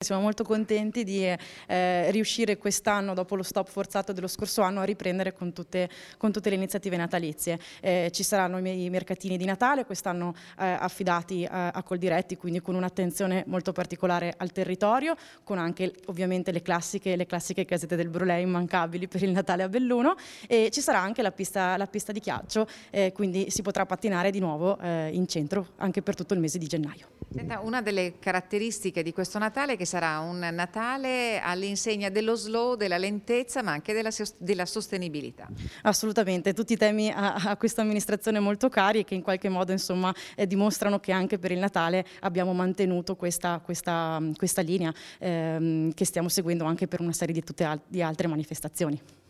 Siamo molto contenti di riuscire quest'anno, dopo lo stop forzato dello scorso anno, a riprendere con tutte le iniziative natalizie. Ci saranno i mercatini di Natale, quest'anno affidati a Coldiretti, quindi con un'attenzione molto particolare al territorio, con anche ovviamente le classiche casette del Brulè immancabili per il Natale a Belluno, e ci sarà anche la pista di ghiaccio, quindi si potrà pattinare di nuovo in centro anche per tutto il mese di gennaio. Senta, una delle caratteristiche di questo Natale è che sarà un Natale all'insegna dello slow, della lentezza, ma anche della sostenibilità. Assolutamente, tutti i temi a questa amministrazione molto cari e che in qualche modo insomma dimostrano che anche per il Natale abbiamo mantenuto questa linea che stiamo seguendo anche per una serie di altre manifestazioni.